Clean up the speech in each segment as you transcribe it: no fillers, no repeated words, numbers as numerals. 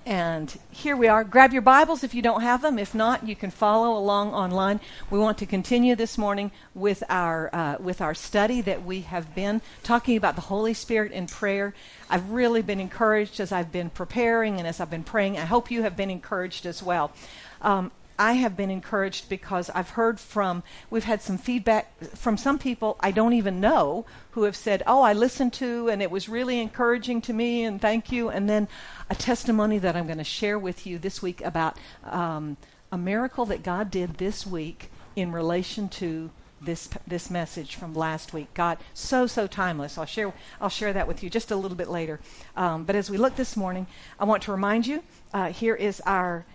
And here we are. Grab your Bibles if you don't have them. If not, you can follow along online. We want to continue this morning with our study that we have been talking about the Holy Spirit in prayer. I've really been encouraged as I've been preparing and as I've been praying. I hope you have been encouraged as well. I have been encouraged because we've had some feedback from some people I don't even know who have said, oh, I listened to and it was really encouraging to me and thank you. And then a testimony that I'm going to share with you this week about a miracle that God did this week in relation to this message from last week. God, so timeless. I'll share that with you just a little bit later. But as we look this morning, I want to remind you, here is our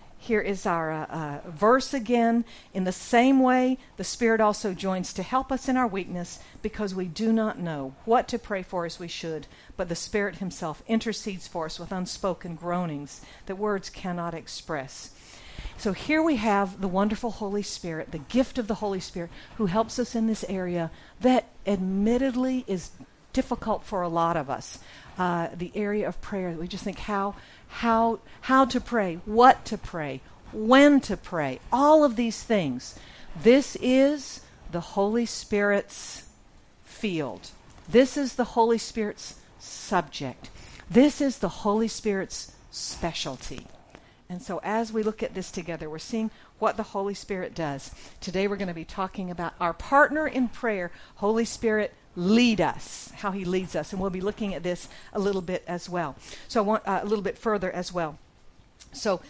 verse again. In the same way, the Spirit also joins to help us in our weakness, because we do not know what to pray for as we should, but the Spirit himself intercedes for us with unspoken groanings that words cannot express. So here we have the wonderful Holy Spirit, the gift of the Holy Spirit, who helps us in this area that admittedly is difficult for a lot of us. The area of prayer, we just think how to pray, what to pray, when to pray, all of these things. This is the Holy Spirit's field. This is the Holy Spirit's subject. This is the Holy Spirit's specialty. And so as we look at this together, we're seeing what the Holy Spirit does. Today we're going to be talking about our partner in prayer, Holy Spirit. Lead us, how he leads us. And we'll be looking at this a little bit as well. So I want a little bit further as well. So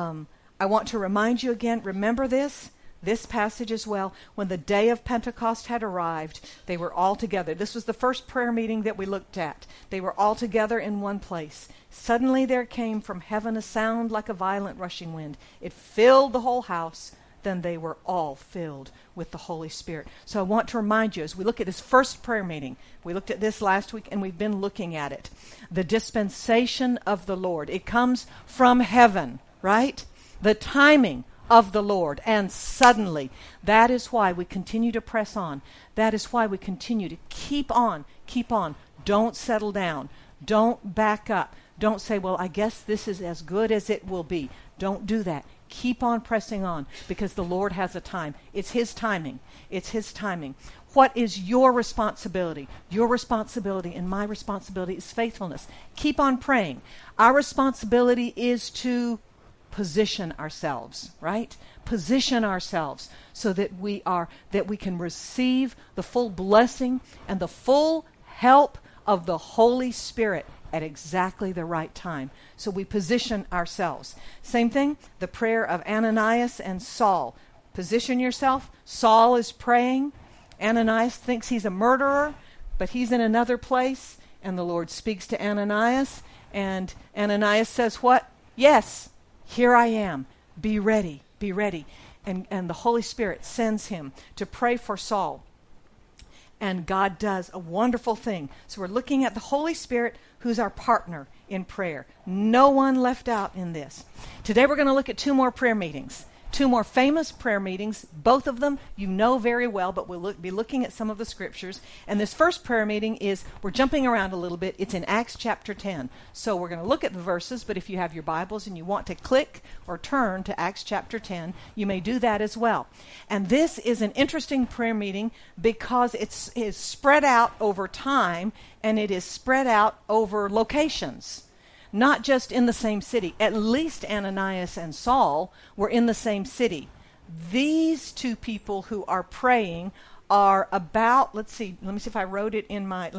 I want to remind you again, remember this passage as well. When the day of Pentecost had arrived, they were all together. This was the first prayer meeting that we looked at. They were all together in one place. Suddenly there came from heaven a sound like a violent rushing wind. It filled the whole house. Then they were all filled with the Holy Spirit. So I want to remind you, as we look at this first prayer meeting, we looked at this last week and we've been looking at it. The dispensation of the Lord. It comes from heaven, right? The timing of the Lord. And suddenly, that is why we continue to press on. That is why we continue to keep on. Don't settle down. Don't back up. Don't say, well, I guess this is as good as it will be. Don't do that. Keep on pressing on, because the Lord has a time. It's his timing. It's his timing. What is your responsibility? Your responsibility and my responsibility is faithfulness. Keep on praying. Our responsibility is to position ourselves, right? Position ourselves so that we can receive the full blessing and the full help of the Holy Spirit at exactly the right time. So we position ourselves. Same thing, the prayer of Ananias and Saul. Position yourself. Saul is praying. Ananias thinks he's a murderer, but he's in another place. And the Lord speaks to Ananias. And Ananias says what? Yes, here I am. Be ready. Be ready. And the Holy Spirit sends him to pray for Saul. And God does a wonderful thing. So we're looking at the Holy Spirit, who's our partner in prayer. No one left out in this. Today we're going to look at two more prayer meetings. Two more famous prayer meetings. Both of them you know very well, but we'll be looking at some of the scriptures. And this first prayer meeting we're jumping around a little bit. It's in Acts chapter 10. So we're going to look at the verses, but if you have your Bibles and you want to click or turn to Acts chapter 10, you may do that as well. And this is an interesting prayer meeting because it is spread out over time and it is spread out over locations. Not just in the same city. At least Ananias and Saul were in the same city. These two people who are praying are about, let me see if I wrote it in my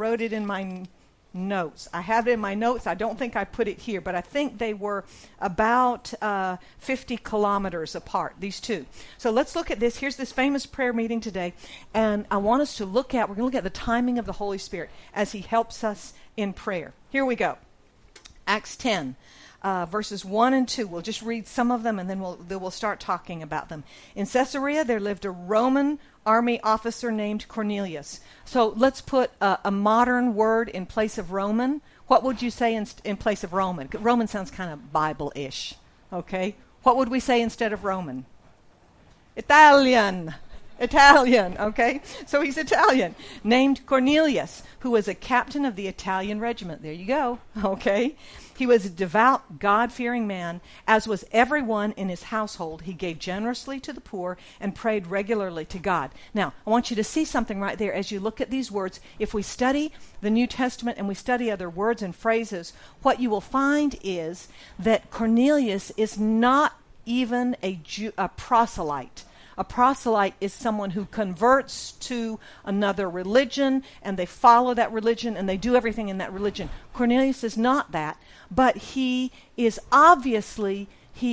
notes. I have it in my notes. I don't think I put it here, but I think they were about 50 kilometers apart, these two. So let's look at this. Here's this famous prayer meeting today, and I want us to we're going to look at the timing of the Holy Spirit as he helps us in prayer. Here we go. Acts 10, verses 1 and 2. We'll just read some of them and then we'll start talking about them. In Caesarea, there lived a Roman army officer named Cornelius. So let's put a modern word in place of Roman. What would you say in place of Roman? Roman sounds kind of Bible-ish, okay? What would we say instead of Roman? Italian. Italian, okay? So he's Italian, named Cornelius, who was a captain of the Italian regiment. There you go, okay? He was a devout, God-fearing man, as was everyone in his household. He gave generously to the poor and prayed regularly to God. Now, I want you to see something right there as you look at these words. If we study the New Testament and we study other words and phrases, what you will find is that Cornelius is not even a proselyte. A proselyte is someone who converts to another religion, and they follow that religion, and they do everything in that religion. Cornelius is not that, but he is obviously,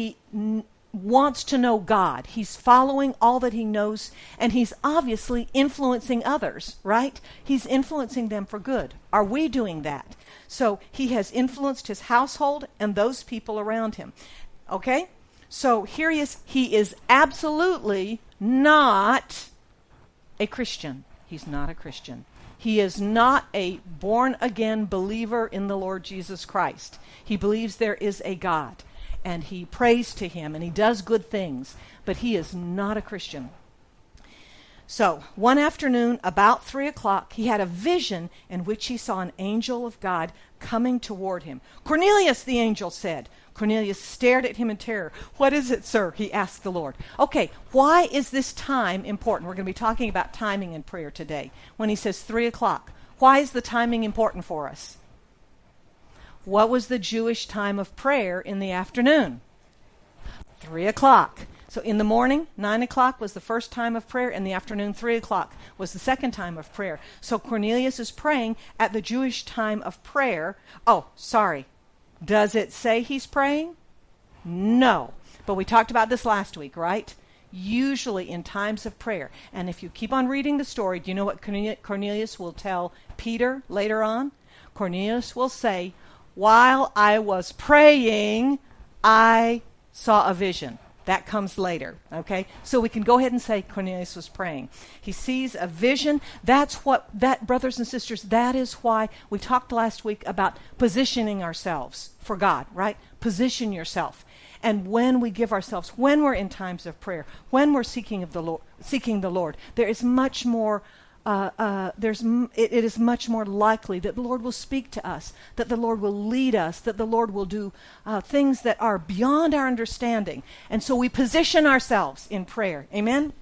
wants to know God. He's following all that he knows, and he's obviously influencing others, right? He's influencing them for good. Are we doing that? So he has influenced his household and those people around him. Okay? So here he is. He is absolutely not a Christian. He's not a Christian. He is not a born-again believer in the Lord Jesus Christ. He believes there is a God, and he prays to him, and he does good things, but he is not a Christian. So, one afternoon, about 3 o'clock, he had a vision in which he saw an angel of God coming toward him. "Cornelius," the angel said. Cornelius stared at him in terror. "What is it, sir?" he asked the Lord. Okay, why is this time important? We're going to be talking about timing in prayer today. When he says 3 o'clock, why is the timing important for us? What was the Jewish time of prayer in the afternoon? 3 o'clock. So in the morning, 9 o'clock was the first time of prayer. In the afternoon, 3 o'clock was the second time of prayer. So Cornelius is praying at the Jewish time of prayer. Oh, sorry. Does it say he's praying? No. But we talked about this last week, right? Usually in times of prayer. And if you keep on reading the story, do you know what Cornelius will tell Peter later on? Cornelius will say, "While I was praying, I saw a vision." That comes later, okay? So we can go ahead and say Cornelius was praying. He sees a vision. That's what, brothers and sisters, that is why we talked last week about positioning ourselves for God, right? Position yourself. And when we give ourselves, when we're in times of prayer, when we're seeking the Lord, there is much more it is much more likely that the Lord will speak to us, that the Lord will lead us, that the Lord will do things that are beyond our understanding. And so we position ourselves in prayer. Amen?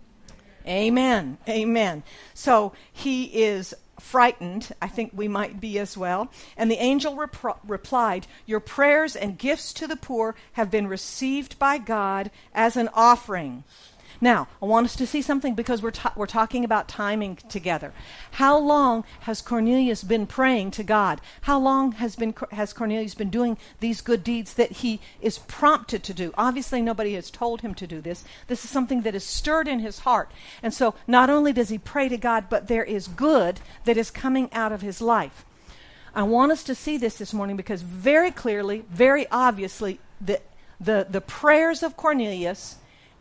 Amen. Amen. So he is frightened. I think we might be as well. And the angel replied, "Your prayers and gifts to the poor have been received by God as an offering." Now, I want us to see something because we're talking about timing together. How long has Cornelius been praying to God? How long has Cornelius been doing these good deeds that he is prompted to do? Obviously, nobody has told him to do this. This is something that is stirred in his heart. And so not only does he pray to God, but there is good that is coming out of his life. I want us to see this morning because very clearly, very obviously, the prayers of Cornelius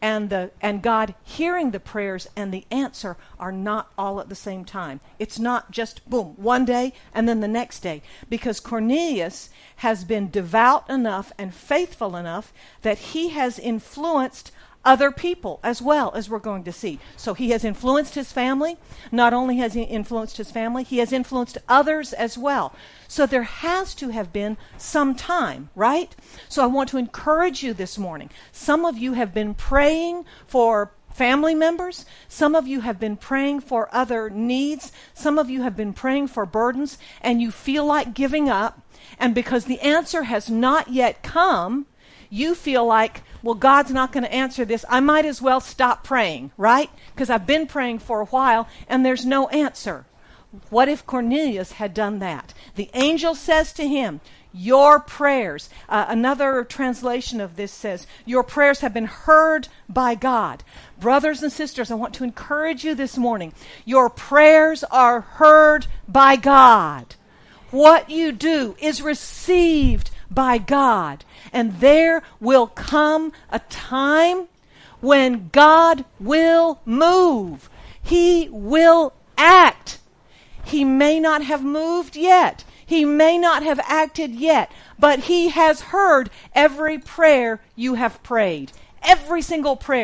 and God hearing the prayers and the answer are not all at the same time. It's not just, boom, one day and then the next day. Because Cornelius has been devout enough and faithful enough that he has influenced other people as well, as we're going to see. So he has influenced his family. Not only has he influenced his family, he has influenced others as well. So there has to have been some time, right? So I want to encourage you this morning. Some of you have been praying for family members. Some of you have been praying for other needs. Some of you have been praying for burdens, and you feel like giving up. And because the answer has not yet come, you feel like, well, God's not going to answer this. I might as well stop praying, right? Because I've been praying for a while and there's no answer. What if Cornelius had done that? The angel says to him, your prayers, another translation of this says, your prayers have been heard by God. Brothers and sisters, I want to encourage you this morning. Your prayers are heard by God. What you do is received by God. And there will come a time when God will move. He will act. He may not have moved yet. He may not have acted yet. But he has heard every prayer you have prayed. Every single prayer.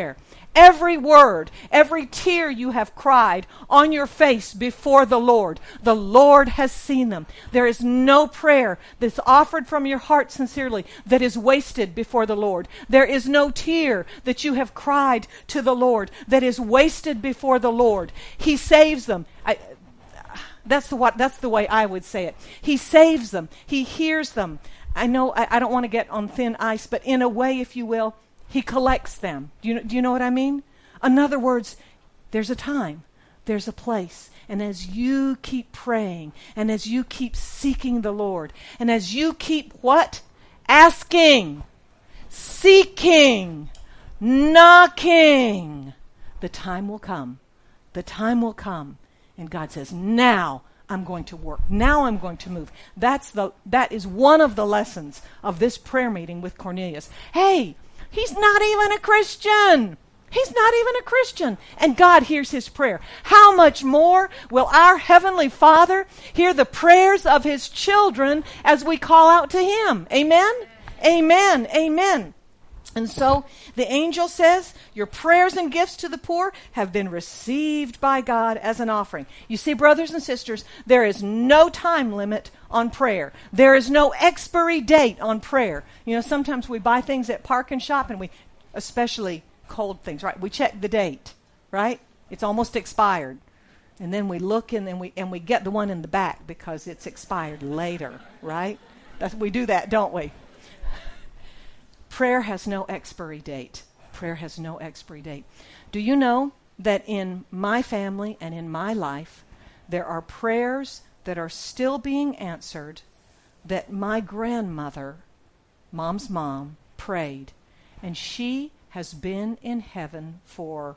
Every word, every tear you have cried on your face before the Lord has seen them. There is no prayer that's offered from your heart sincerely that is wasted before the Lord. There is no tear that you have cried to the Lord that is wasted before the Lord. He saves them. That's the way I would say it. He saves them. He hears them. I know I don't want to get on thin ice, but in a way, if you will, He collects them. Do you know what I mean? In other words, there's a time, there's a place, and as you keep praying, and as you keep seeking the Lord, and as you keep what? Asking, seeking, knocking, the time will come. The time will come. And God says, now I'm going to work. Now I'm going to move. That is one of the lessons of this prayer meeting with Cornelius. Hey, he's not even a Christian. He's not even a Christian. And God hears his prayer. How much more will our Heavenly Father hear the prayers of his children as we call out to him? Amen? Amen. Amen. And so the angel says, your prayers and gifts to the poor have been received by God as an offering. You see, brothers and sisters, there is no time limit on prayer. There is no expiry date on prayer. You know, sometimes we buy things at Park and Shop, and we, especially cold things, right? We check the date, right? It's almost expired. And then we look and we get the one in the back because it's expired later, right? We do that, don't we? Prayer has no expiry date. Prayer has no expiry date. Do you know that in my family and in my life, there are prayers that are still being answered that my grandmother, Mom's mom, prayed, and she has been in heaven for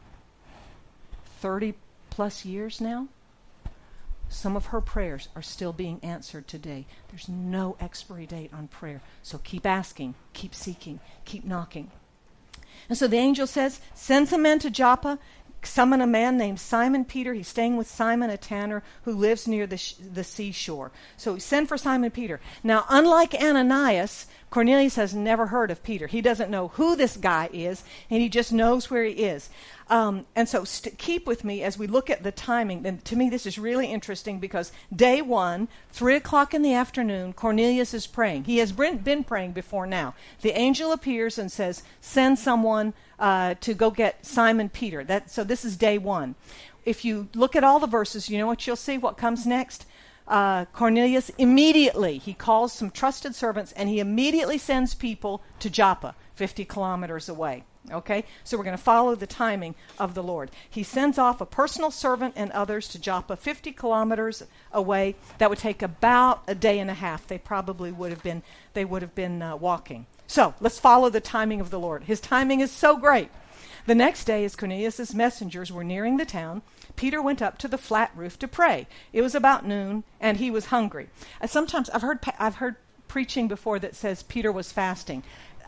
30 plus years now? Some of her prayers are still being answered today. There's no expiry date on prayer. So keep asking, keep seeking, keep knocking. And so the angel says, send some men to Joppa, summon a man named Simon Peter. He's staying with Simon, a tanner who lives near the seashore. So send for Simon Peter. Now, unlike Ananias, Cornelius has never heard of Peter. He doesn't know who this guy is, and he just knows where he is. And so keep with me as we look at the timing. And to me, this is really interesting because day 1, 3 o'clock in the afternoon, Cornelius is praying. He has been praying before now. The angel appears and says, send someone to go get Simon Peter. So this is day 1. If you look at all the verses, you know what you'll see? What comes next? Cornelius immediately, he calls some trusted servants and he immediately sends people to Joppa, 50 kilometers away. Okay, so we're going to follow the timing of the Lord. He sends off a personal servant and others to Joppa, 50 kilometers away. That would take about a day and a half. They probably would have been walking. So let's follow the timing of the Lord. His timing is so great. The next day, as Cornelius' messengers were nearing the town, Peter went up to the flat roof to pray. It was about noon, and he was hungry. Sometimes I've heard preaching before that says Peter was fasting.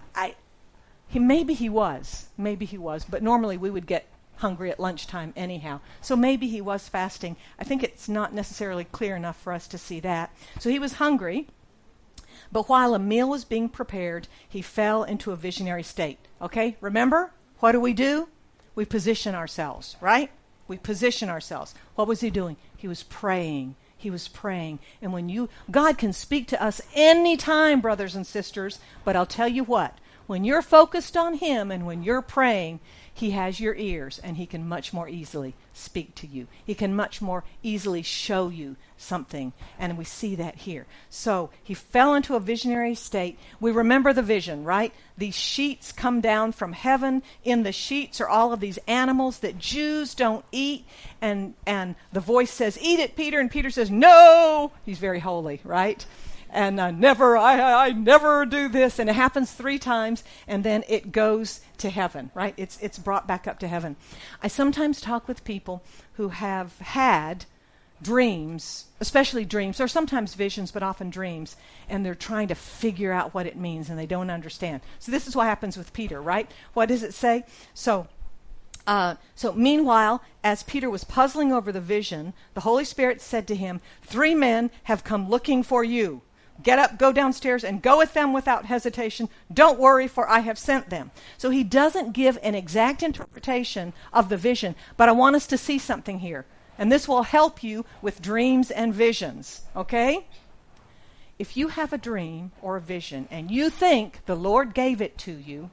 Maybe he was, but normally we would get hungry at lunchtime anyhow. So maybe he was fasting. I think it's not necessarily clear enough for us to see that. So he was hungry, but while a meal was being prepared, he fell into a visionary state. Okay, remember? What do? We position ourselves, right? We position ourselves. What was he doing? He was praying. He was praying. And God can speak to us anytime, brothers and sisters, but I'll tell you what. When you're focused on him and when you're praying, he has your ears and he can much more easily speak to you. He can much more easily show you something. And we see that here. So he fell into a visionary state. We remember the vision, right? These sheets come down from heaven. In the sheets are all of these animals that Jews don't eat. And the voice says, eat it, Peter. And Peter says, no. He's very holy, right? And I never do this. And it happens 3 times, and then it goes to heaven, right? It's brought back up to heaven. I sometimes talk with people who have had dreams, especially dreams, or sometimes visions, but often dreams, and they're trying to figure out what it means, and they don't understand. So this is what happens with Peter, right? What does it say? So meanwhile, as Peter was puzzling over the vision, the Holy Spirit said to him, 3 men have come looking for you. Get up, go downstairs, and go with them without hesitation. Don't worry, for I have sent them. So he doesn't give an exact interpretation of the vision, but I want us to see something here. And this will help you with dreams and visions, okay? If you have a dream or a vision and you think the Lord gave it to you,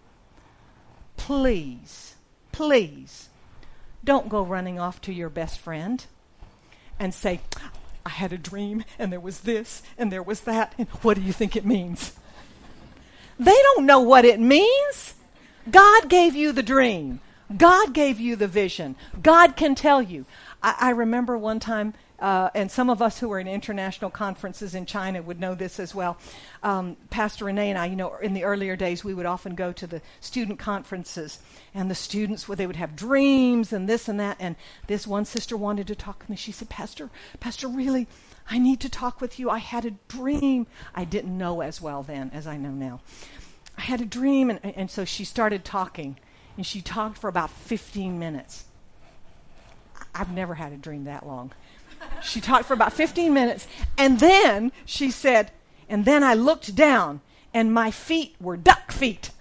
please, please, don't go running off to your best friend and say, I had a dream, and there was this, and there was that, and what do you think it means? They don't know what it means. God gave you the dream. God gave you the vision. God can tell you. I remember one time, and some of us who were in international conferences in China would know this as well. Pastor Renee and I, in the earlier days, we would often go to the student conferences, and the students, they would have dreams and this and that. And this one sister wanted to talk with me. She said, Pastor, really, I need to talk with you. I had a dream. I didn't know as well then as I know now. I had a dream, and so she started talking, and she talked for about 15 minutes. I've never had a dream that long. She talked for about 15 minutes, and then she said, and then I looked down, and my feet were duck feet.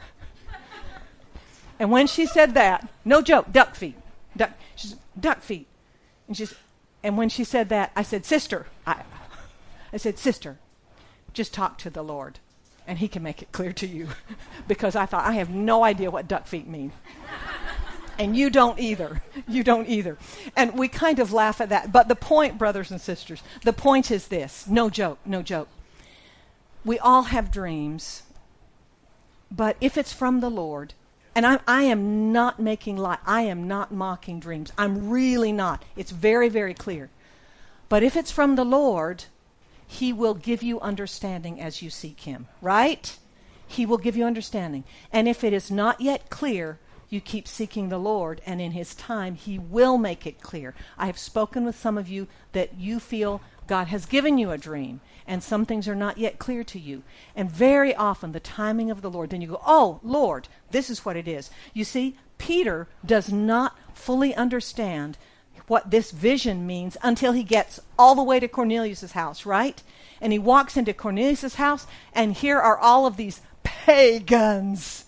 And when she said that, no joke, duck feet. She said, duck feet. And when she said that, I said, sister, I said, sister, just talk to the Lord, and he can make it clear to you. Because I thought, I have no idea what duck feet mean. And you don't either. You don't either. And we kind of laugh at that. But the point, brothers and sisters, the point is this. No joke, no joke. We all have dreams. But if it's from the Lord, and I am not making light, I am not mocking dreams. I'm really not. It's very, very clear. But if it's from the Lord, he will give you understanding as you seek him. Right? He will give you understanding. And if it is not yet clear, you keep seeking the Lord, and in his time, he will make it clear. I have spoken with some of you that you feel God has given you a dream, and some things are not yet clear to you. And very often, the timing of the Lord, then you go, oh, Lord, this is what it is. You see, Peter does not fully understand what this vision means until he gets all the way to Cornelius' house, right? And he walks into Cornelius' house, and here are all of these pagans.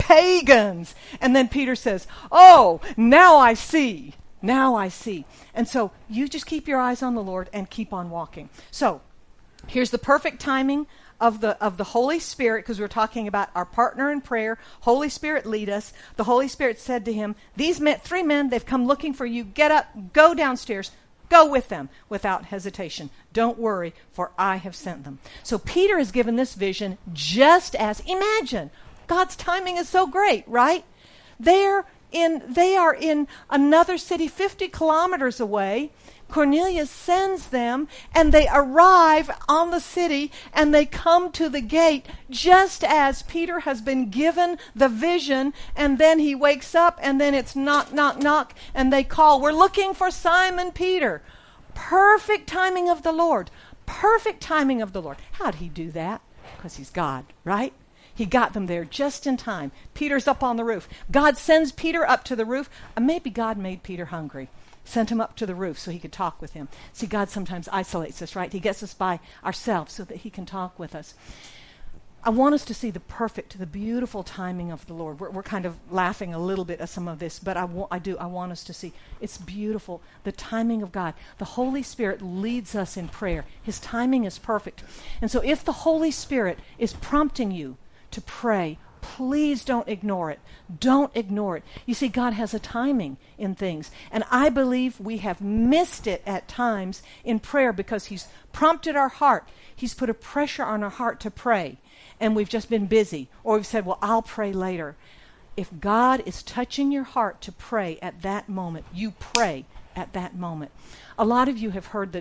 And then Peter says, oh, now I see. Now I see. And so you just keep your eyes on the Lord and keep on walking. So here's the perfect timing of the Holy Spirit, because we're talking about our partner in prayer. Holy Spirit, lead us. The Holy Spirit said to him, these three men, they've come looking for you. Get up, go downstairs. Go with them without hesitation. Don't worry, for I have sent them. So Peter is given this vision just as, imagine, God's timing is so great, right? They are in another city 50 kilometers away. Cornelius sends them, and they arrive on the city, and they come to the gate just as Peter has been given the vision, and then he wakes up, and then it's knock, knock, knock, and they call, we're looking for Simon Peter. Perfect timing of the Lord. Perfect timing of the Lord. How'd he do that? Because he's God, right? He got them there just in time. Peter's up on the roof. God sends Peter up to the roof. Maybe God made Peter hungry. Sent him up to the roof so he could talk with him. See, God sometimes isolates us, right? He gets us by ourselves so that he can talk with us. I want us to see the beautiful timing of the Lord. We're kind of laughing a little bit at some of this, but I want us to see it's beautiful, the timing of God. The Holy Spirit leads us in prayer. His timing is perfect. And so if the Holy Spirit is prompting you to pray, please don't ignore it. Don't ignore it. You see, God has a timing in things. And I believe we have missed it at times in prayer because he's prompted our heart. He's put a pressure on our heart to pray. And we've just been busy. Or we've said, well, I'll pray later. If God is touching your heart to pray at that moment, you pray at that moment. A lot of you have heard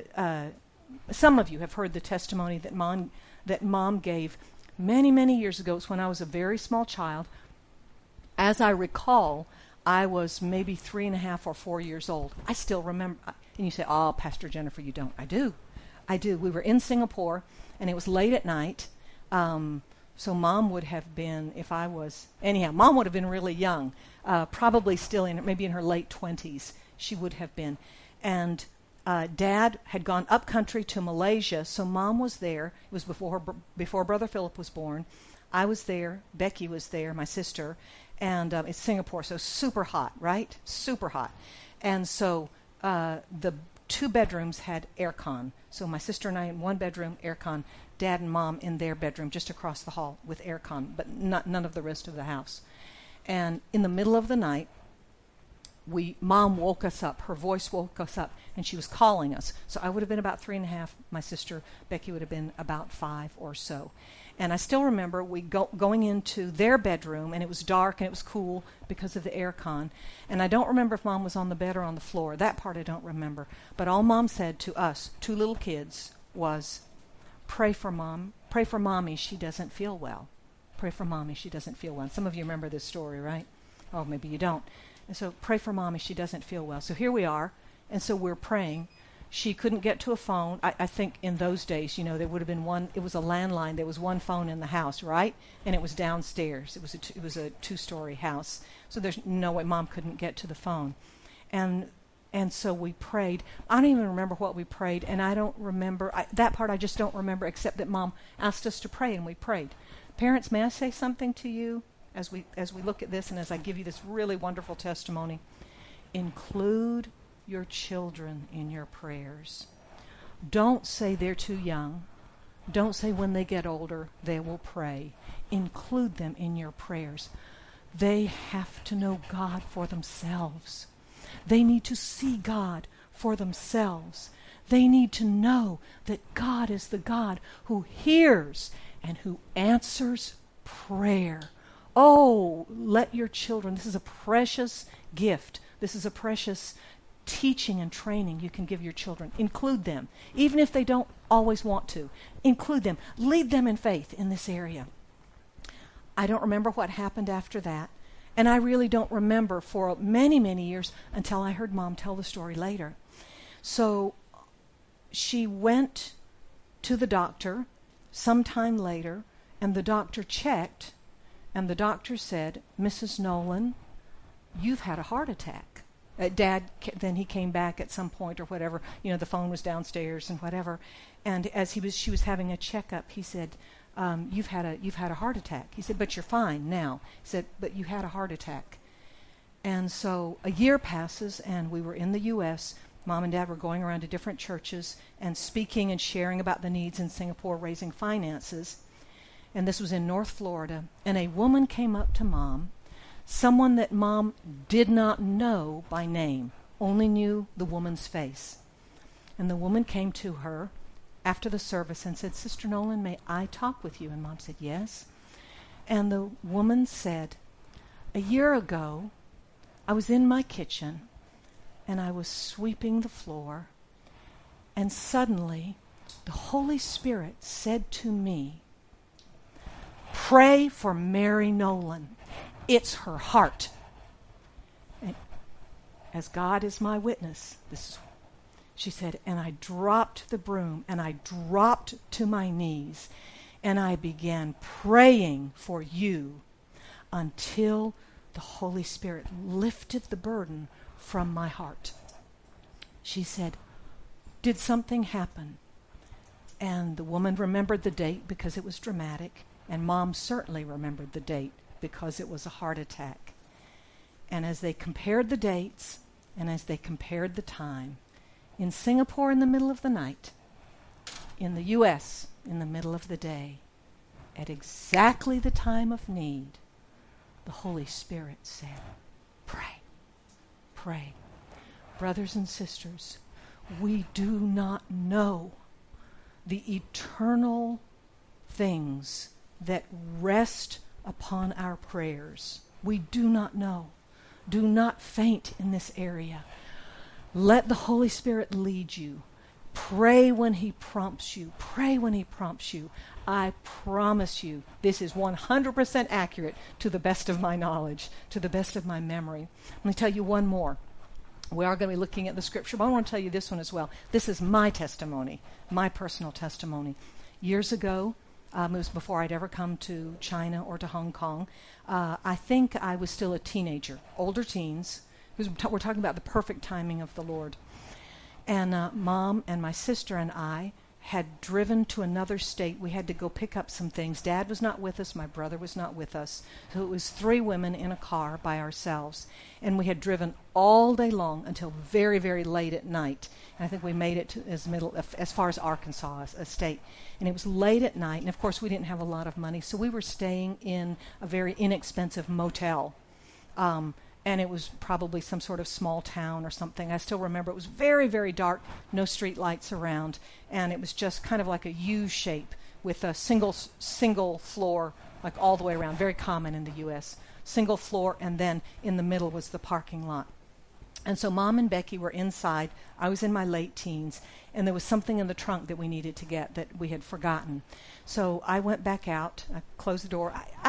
some of you have heard the testimony that Mom gave many, many years ago. It was when I was a very small child. As I recall, I was maybe 3.5 or 4 years old. I still remember. And you say, oh, Pastor Jennifer, you don't. I do. We were in Singapore, and it was late at night. So Mom would have been, Mom would have been really young, probably still maybe in her late 20s. She would have been. And Dad had gone up country to Malaysia, so Mom was there. It was before Brother Philip was born. I was there. Becky was there, my sister. And it's Singapore, so super hot, right? Super hot. And so the 2 bedrooms had aircon. So my sister and I in one bedroom, aircon. Dad and Mom in their bedroom just across the hall with aircon, but none of the rest of the house. And in the middle of the night, Mom woke us up. Her voice woke us up, and she was calling us. So I would have been about 3.5. My sister, Becky, would have been about 5 or so. And I still remember going into their bedroom, and it was dark and it was cool because of the aircon. And I don't remember if Mom was on the bed or on the floor. That part I don't remember. But all Mom said to us, 2 little kids, was, pray for Mom. Pray for Mommy. She doesn't feel well. Pray for Mommy. She doesn't feel well. And some of you remember this story, right? Oh, maybe you don't. And so pray for Mommy. She doesn't feel well. So here we are. And so we're praying. She couldn't get to a phone. I think in those days, there would have been one. It was a landline. There was one phone in the house, right? And it was downstairs. It was a 2-story house. So there's no way Mom couldn't get to the phone. And so we prayed. I don't even remember what we prayed, and I don't remember. That part I just don't remember, except that Mom asked us to pray, and we prayed. Parents, may I say something to you as we look at this and as I give you this really wonderful testimony? Include your children in your prayers. Don't say they're too young. Don't say when they get older they will pray. Include them in your prayers. They have to know God for themselves. They need to see God for themselves. They need to know that God is the God who hears and who answers prayer. Oh, let your children, this is a precious gift. This is a precious teaching and training you can give your children. Include them, even if they don't always want to. Include them. Lead them in faith in this area. I don't remember what happened after that, and I really don't remember for many, many years until I heard Mom tell the story later. So she went to the doctor sometime later, and the doctor checked, and the doctor said, Mrs. Nolan, you've had a heart attack. Dad, then he came back at some point or whatever. The phone was downstairs and whatever. And as she was having a checkup, he said, "You've had a heart attack." He said, "But you're fine now." He said, "But you had a heart attack." And so a year passes, and we were in the U.S. Mom and Dad were going around to different churches and speaking and sharing about the needs in Singapore, raising finances. And this was in North Florida. And a woman came up to Mom. Someone that Mom did not know by name, only knew the woman's face. And the woman came to her after the service and said, "Sister Nolan, may I talk with you?" And Mom said, "Yes." And the woman said, "A year ago, I was in my kitchen, and I was sweeping the floor, and suddenly the Holy Spirit said to me, 'Pray for Mary Nolan. It's her heart.'" And as God is my witness, she said, and I dropped the broom and I dropped to my knees and I began praying for you until the Holy Spirit lifted the burden from my heart. She said, "Did something happen?" And the woman remembered the date because it was dramatic, and Mom certainly remembered the date because it was a heart attack. And as they compared the dates and as they compared the time, in Singapore in the middle of the night, in the U.S. in the middle of the day, at exactly the time of need, the Holy Spirit said, "Pray, pray." Brothers and sisters, we do not know the eternal things that rest upon our prayers. We do not know. Do not faint in this area. Let the Holy Spirit lead you. Pray when He prompts you. Pray when He prompts you. I promise you, this is 100% accurate to the best of my knowledge, to the best of my memory. Let me tell you one more. We are going to be looking at the scripture, but I want to tell you this one as well. This is my testimony, my personal testimony. Years ago, it was before I'd ever come to China or to Hong Kong. I think I was still a teenager, older teens. We're talking about the perfect timing of the Lord. And Mom and my sister and I had driven to another state. We had to go pick up some things. Dad was not with us. My brother was not with us. So it was 3 women in a car by ourselves. And we had driven all day long until very, very late at night. And I think we made it to as far as Arkansas, a state. And it was late at night. And, of course, we didn't have a lot of money. So we were staying in a very inexpensive motel. And it was probably some sort of small town or something. I still remember it was very, very dark, no street lights around, and it was just kind of like a U shape with a single floor, like all the way around, very common in the U.S. Single floor, and then in the middle was the parking lot. And so Mom and Becky were inside. I was in my late teens, and there was something in the trunk that we needed to get that we had forgotten. So I went back out. I closed the door.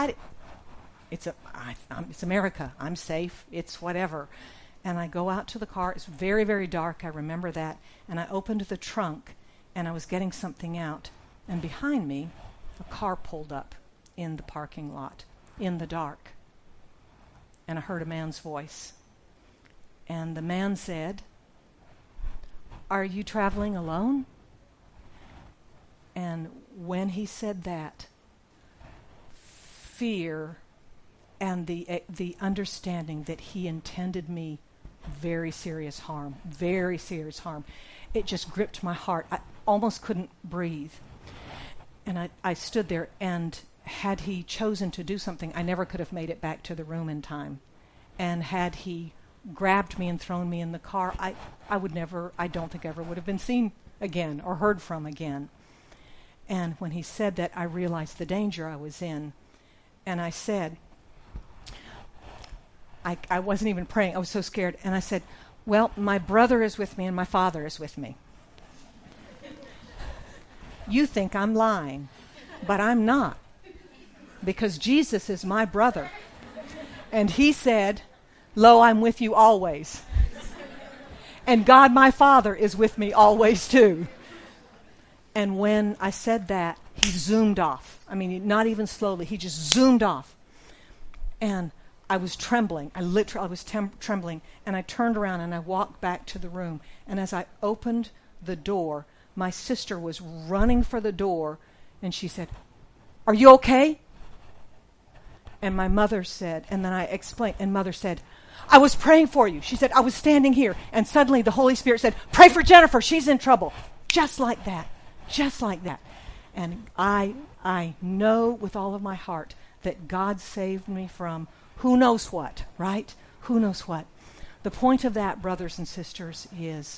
It's America. I'm safe. It's whatever. And I go out to the car. It's very, very dark. I remember that. And I opened the trunk, and I was getting something out. And behind me, a car pulled up in the parking lot in the dark. And I heard a man's voice. And the man said, "Are you traveling alone?" And when he said that, fear and the understanding that he intended me very serious harm, it just gripped my heart. I almost couldn't breathe. And I stood there, and had he chosen to do something, I never could have made it back to the room in time. And had he grabbed me and thrown me in the car, I don't think ever would have been seen again or heard from again. And when he said that, I realized the danger I was in. And I said, I wasn't even praying. I was so scared. And I said, "Well, my brother is with me and my father is with me." You think I'm lying, but I'm not. Because Jesus is my brother. And he said, "Lo, I'm with you always." And God, my Father, is with me always too. And when I said that, he zoomed off. I mean, not even slowly. He just zoomed off. And I was trembling. I was trembling. And I turned around and I walked back to the room. And as I opened the door, my sister was running for the door. And she said, "Are you okay?" And my mother said, and then I explained, and Mother said, "I was praying for you." She said, "I was standing here." And suddenly the Holy Spirit said, "Pray for Jennifer. She's in trouble." Just like that. Just like that. And I know with all of my heart that God saved me from who knows what, right? Who knows what. The point of that, brothers and sisters, is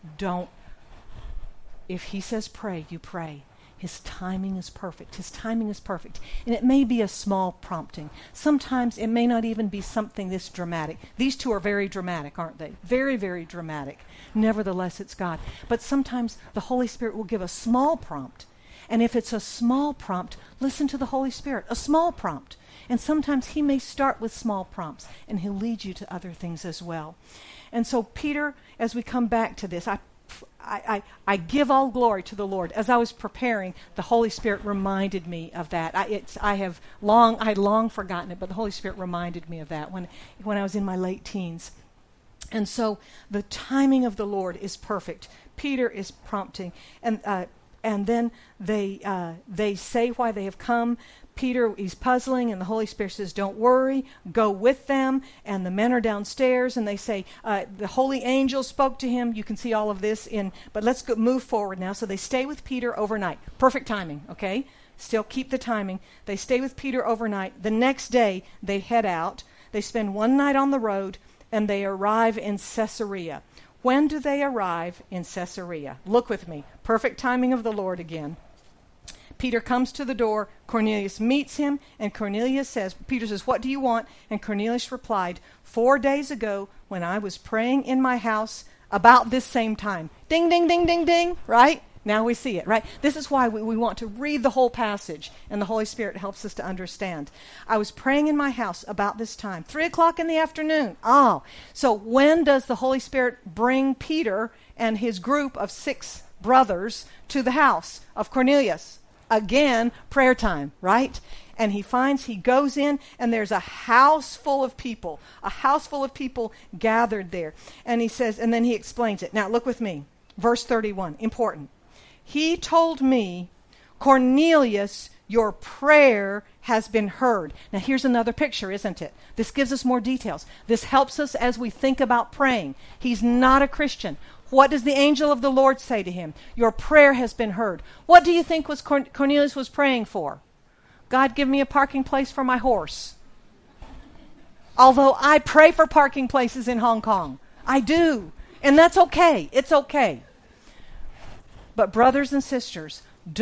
if he says pray, you pray. His timing is perfect. His timing is perfect. And it may be a small prompting. Sometimes it may not even be something this dramatic. These two are very dramatic, aren't they? Very, very dramatic. Nevertheless, it's God. But sometimes the Holy Spirit will give a small prompt. And if it's a small prompt, listen to the Holy Spirit. A small prompt. And sometimes he may start with small prompts, and he'll lead you to other things as well. And so Peter, as we come back to this, I give all glory to the Lord. As I was preparing, the Holy Spirit reminded me of that. I had long forgotten it, but the Holy Spirit reminded me of that when I was in my late teens. And so the timing of the Lord is perfect. Peter is prompting, and then they say why they have come. Peter, he's puzzling, and the Holy Spirit says, "Don't worry, go with them." And the men are downstairs, and they say, the holy angel spoke to him. You can see all of this but let's move forward now. So they stay with Peter overnight. Perfect timing, okay? Still keep the timing. They stay with Peter overnight. The next day, they head out. They spend one night on the road, and they arrive in Caesarea. When do they arrive in Caesarea? Look with me. Perfect timing of the Lord again. Peter comes to the door. Cornelius meets him, and Peter says, "What do you want?" And Cornelius replied, 4 days ago, when I was praying in my house about this same time. Ding, ding, ding, ding, ding, right? Now we see it, right? This is why we want to read the whole passage, and the Holy Spirit helps us to understand. I was praying in my house about this time, 3 o'clock in the afternoon. Oh, so when does the Holy Spirit bring Peter and his group of 6 brothers to the house of Cornelius? Again, prayer time, right? And he goes in, and there's a house full of people gathered there. And he says, and then he explains it. Now, look with me. Verse 31, important. He told me, Cornelius, your prayer has been heard. Now here's another picture, isn't it? This gives us more details. This helps us as we think about praying. He's not a Christian. What does the angel of the Lord say to him? Your prayer has been heard. What do you think was Cornelius was praying for? God, give me a parking place for my horse. Although I pray for parking places in Hong Kong. I do. And that's okay. It's okay. But brothers and sisters,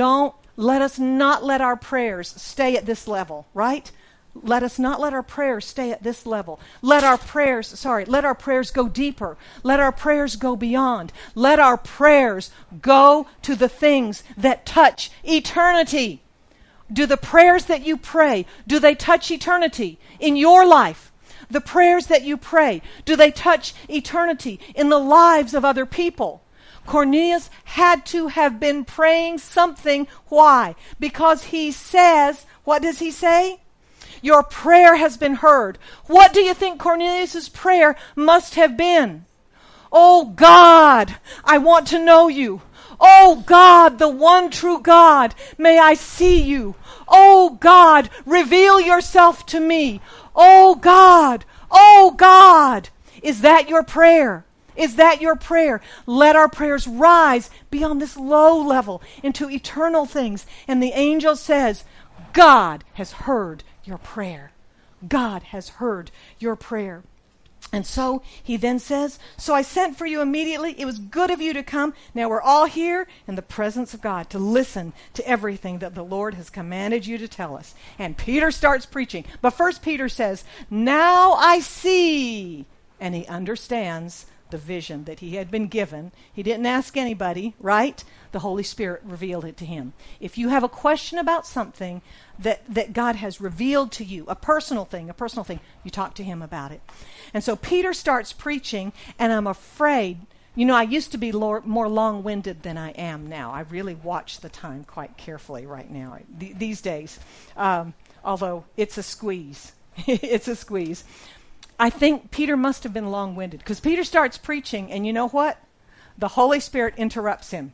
let us not let our prayers stay at this level, right? Let us not let our prayers stay at this level. Let our prayers go deeper. Let our prayers go beyond. Let our prayers go to the things that touch eternity. Do the prayers that you pray, do they touch eternity in your life? The prayers that you pray, do they touch eternity in the lives of other people? Cornelius had to have been praying something. Why? Because he says, what does he say? Your prayer has been heard. What do you think Cornelius' prayer must have been? Oh God, I want to know you. Oh God, the one true God, may I see you. Oh God, reveal yourself to me. Oh God, oh God. Is that your prayer? Is that your prayer? Let our prayers rise beyond this low level into eternal things. And the angel says, God has heard your prayer. God has heard your prayer. And so he then says, so I sent for you immediately. It was good of you to come. Now we're all here in the presence of God to listen to everything that the Lord has commanded you to tell us. And Peter starts preaching. But first Peter says, now I see. And he understands the vision that he had been given. He didn't ask anybody, right? The Holy Spirit revealed it to him. If you have a question about something that God has revealed to you, a personal thing, you talk to him about it. And so Peter starts preaching, and I'm afraid, I used to be more long-winded than I am now. I really watch the time quite carefully right now, these days, although it's a squeeze. It's a squeeze. I think Peter must have been long-winded because Peter starts preaching, and you know what? The Holy Spirit interrupts him.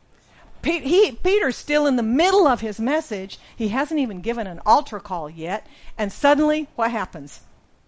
Peter's still in the middle of his message. He hasn't even given an altar call yet. And suddenly, what happens?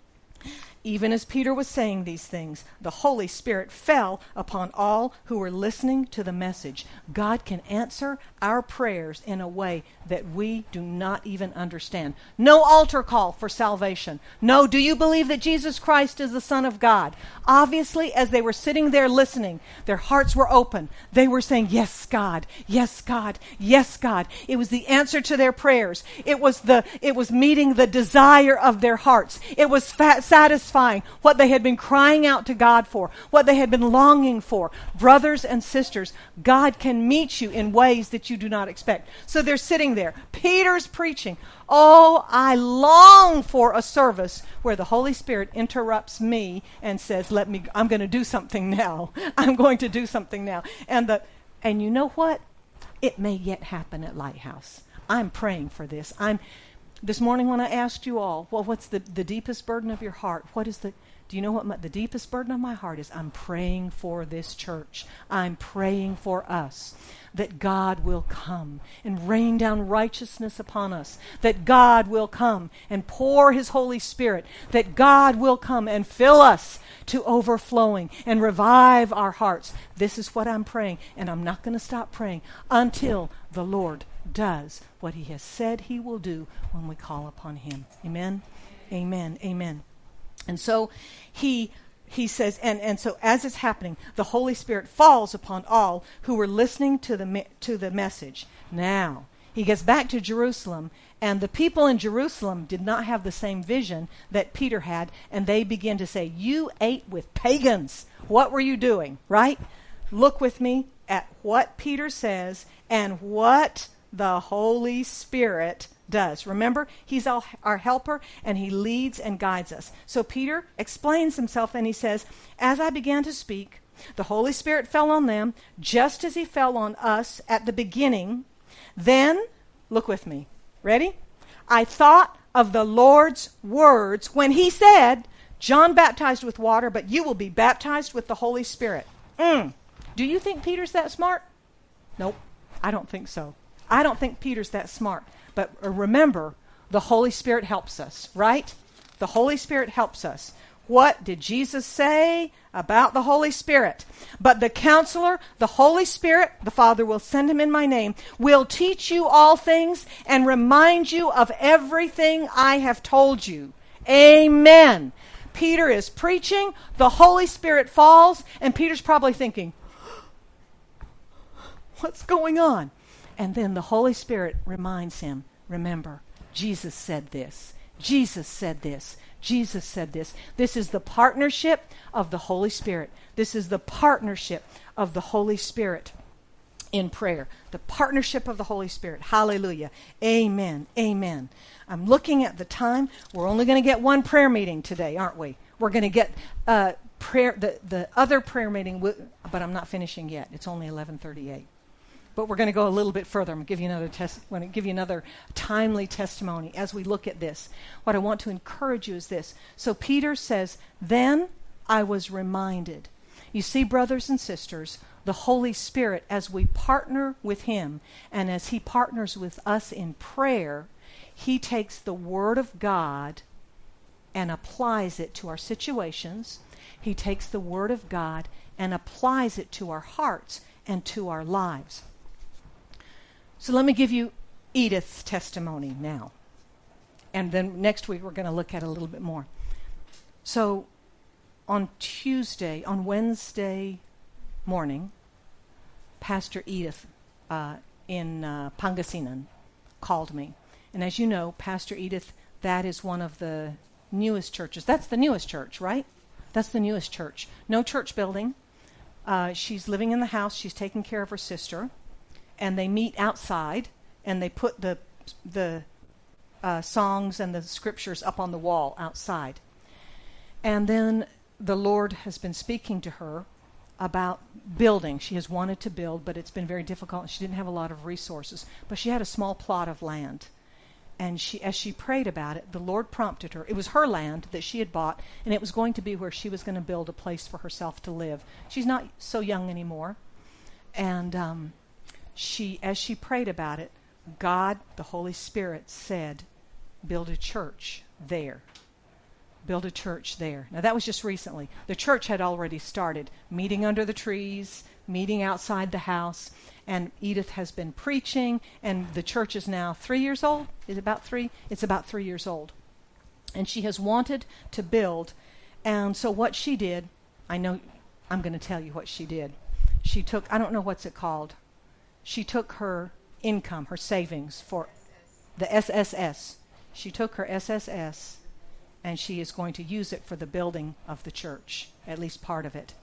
Even as Peter was saying these things, the Holy Spirit fell upon all who were listening to the message. God can answer our prayers in a way that we do not even understand. No altar call for salvation. No, do you believe that Jesus Christ is the Son of God? Obviously, as they were sitting there listening, their hearts were open. They were saying, yes, God, yes, God, yes, God. It was the answer to their prayers. It was meeting the desire of their hearts. It was satisfying what they had been crying out to God for, what they had been longing for. Brothers and sisters, God can meet you in ways that you do not expect. So they're sitting there. Peter's preaching. Oh, I long for a service where the Holy Spirit interrupts me and says, I'm going to do something now. I'm going to do something now. And you know what? It may yet happen at Lighthouse. I'm praying for this. This morning when I asked you all, well, what's the deepest burden of your heart? Do you know what the deepest burden of my heart is? I'm praying for this church. I'm praying for us, that God will come and rain down righteousness upon us, that God will come and pour his Holy Spirit, that God will come and fill us to overflowing and revive our hearts. This is what I'm praying, and I'm not going to stop praying until the Lord does what he has said he will do when we call upon him. Amen? Amen. Amen. And so he says, and so as it's happening, the Holy Spirit falls upon all who were listening to the message. Now, he gets back to Jerusalem, and the people in Jerusalem did not have the same vision that Peter had, and they begin to say, you ate with pagans. What were you doing? Right? Look with me at what Peter says and what the Holy Spirit does. Remember, he's our helper, and he leads and guides us. So Peter explains himself, and he says, as I began to speak, the Holy Spirit fell on them, just as he fell on us at the beginning. Then, look with me. Ready? I thought of the Lord's words when he said, John baptized with water, but you will be baptized with the Holy Spirit. Do Do you think Peter's that smart? Nope, I don't think so. I don't think Peter's that smart. But remember, the Holy Spirit helps us, right? The Holy Spirit helps us. What did Jesus say about the Holy Spirit? But the Counselor, the Holy Spirit, the Father will send him in my name, will teach you all things and remind you of everything I have told you. Amen. Peter is preaching, the Holy Spirit falls, and Peter's probably thinking, what's going on? And then the Holy Spirit reminds him, remember, Jesus said this. Jesus said this. Jesus said this. This is the partnership of the Holy Spirit. This is the partnership of the Holy Spirit in prayer. The partnership of the Holy Spirit. Hallelujah. Amen. Amen. I'm looking at the time. We're only going to get one prayer meeting today, aren't we? We're going to get prayer, the other prayer meeting, but I'm not finishing yet. It's only 11:38. But we're going to go a little bit further. I'm going to give you another timely testimony as we look at this. What I want to encourage you is this. So Peter says, then I was reminded. You see, brothers and sisters, the Holy Spirit, as we partner with him and as he partners with us in prayer, he takes the Word of God and applies it to our situations. He takes the Word of God and applies it to our hearts and to our lives. So let me give you Edith's testimony now. And then next week we're going to look at it a little bit more. So on Wednesday morning, Pastor Edith in Pangasinan called me. And as you know, Pastor Edith, that is one of the newest churches. That's the newest church, right? That's the newest church. No church building. She's living in the house. She's taking care of her sister. And they meet outside, and they put the songs and the scriptures up on the wall outside. And then the Lord has been speaking to her about building. She has wanted to build, but it's been very difficult. She didn't have a lot of resources, but she had a small plot of land. And as she prayed about it, the Lord prompted her. It was her land that she had bought, and it was going to be where she was going to build a place for herself to live. She's not so young anymore. And as she prayed about it, God, the Holy Spirit, said, build a church there. Build a church there. Now, that was just recently. The church had already started, meeting under the trees, meeting outside the house, and Edith has been preaching, and the church is now 3 years old. Is it about 3? It's about 3 years old. And she has wanted to build, and so what she did, I'm going to tell you what she did. She took, I don't know what's it called, she took her income, her savings for the SSS. She took her SSS, and she is going to use it for the building of the church, at least part of it.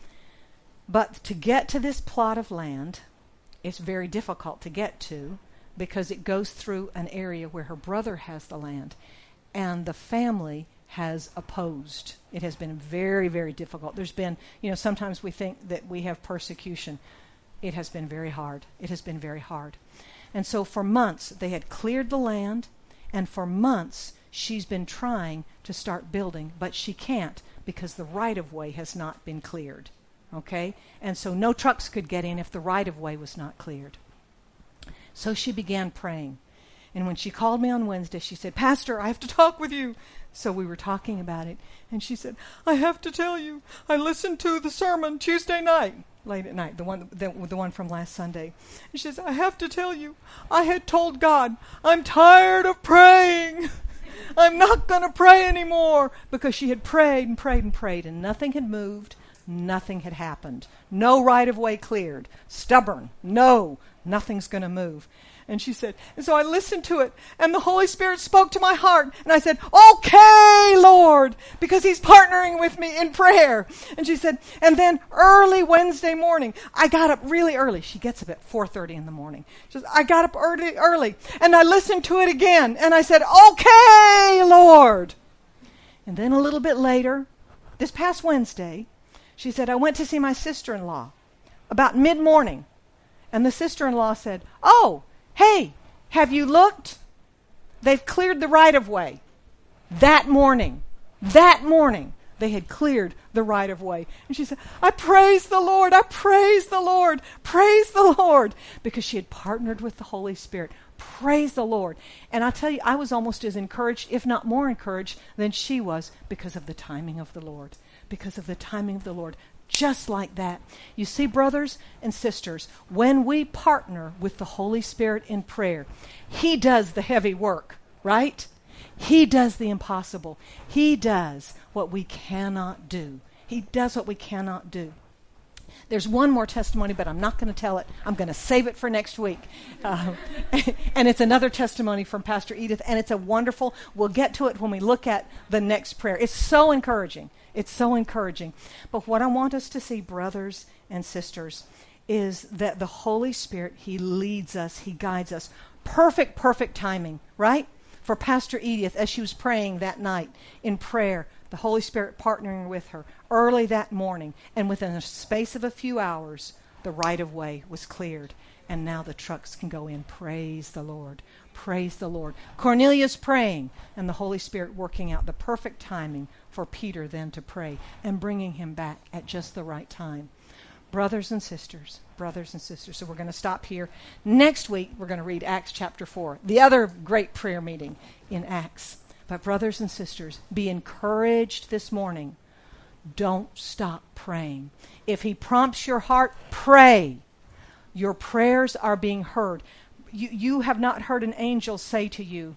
But to get to this plot of land, it's very difficult to get to because it goes through an area where her brother has the land, and the family has opposed. It has been very, very difficult. There's been, sometimes we think that we have persecution. It has been very hard. It has been very hard. And so for months, they had cleared the land, and for months, she's been trying to start building, but she can't because the right-of-way has not been cleared. Okay? And so no trucks could get in if the right-of-way was not cleared. So she began praying. And when she called me on Wednesday, she said, Pastor, I have to talk with you. So we were talking about it. And she said, I have to tell you, I listened to the sermon Tuesday night, late at night, the one from last Sunday. And she says, I have to tell you, I had told God, I'm tired of praying. I'm not going to pray anymore. Because she had prayed and prayed and prayed, and nothing had moved. Nothing had happened. No right-of-way cleared. Stubborn. No, nothing's going to move. And she said, and so I listened to it, and the Holy Spirit spoke to my heart. And I said, okay, Lord, because he's partnering with me in prayer. And she said, and then early Wednesday morning, I got up really early. She gets up at 4:30 in the morning. She says, I got up early, and I listened to it again. And I said, okay, Lord. And then a little bit later, this past Wednesday, she said, I went to see my sister-in-law about mid-morning. And the sister-in-law said, oh, hey, have you looked? They've cleared the right-of-way. That morning, the They had cleared the right of way. And she said, I praise the Lord, I praise the Lord, praise the Lord. Because she had partnered with the Holy Spirit. Praise the Lord. And I tell you, I was almost as encouraged, if not more encouraged, than she was because of the timing of the Lord. Because of the timing of the Lord. Just like that. You see, brothers and sisters, when we partner with the Holy Spirit in prayer, He does the heavy work, right? He does the impossible. He does what we cannot do. He does what we cannot do. There's one more testimony, but I'm not going to tell it. I'm going to save it for next week. And it's another testimony from Pastor Edith, and it's a wonderful, we'll get to it when we look at the next prayer. It's so encouraging. It's so encouraging. But what I want us to see, brothers and sisters, is that the Holy Spirit, He leads us, He guides us. Perfect timing, right? For Pastor Edith, as she was praying that night in prayer, the Holy Spirit partnering with her early that morning, and within a space of a few hours, the right-of-way was cleared, and now the trucks can go in. Praise the Lord. Praise the Lord. Cornelius praying, and the Holy Spirit working out the perfect timing for Peter then to pray, and bringing him back at just the right time. Brothers and sisters. So we're going to stop here. Next week, we're going to read Acts chapter 4, the other great prayer meeting in Acts. But brothers and sisters, be encouraged this morning. Don't stop praying. If He prompts your heart, pray. Your prayers are being heard. You have not heard an angel say to you,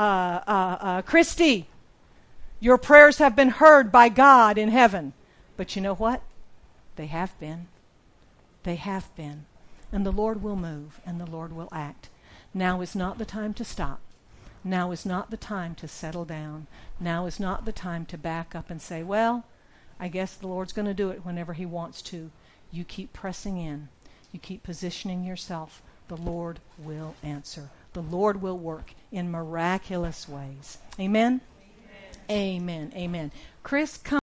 Christy, your prayers have been heard by God in heaven. But you know what? They have been. They have been. And the Lord will move, and the Lord will act. Now is not the time to stop. Now is not the time to settle down. Now is not the time to back up and say, well, I guess the Lord's going to do it whenever He wants to. You keep pressing in. You keep positioning yourself. The Lord will answer. The Lord will work in miraculous ways. Amen? Amen. Amen. Chris, come.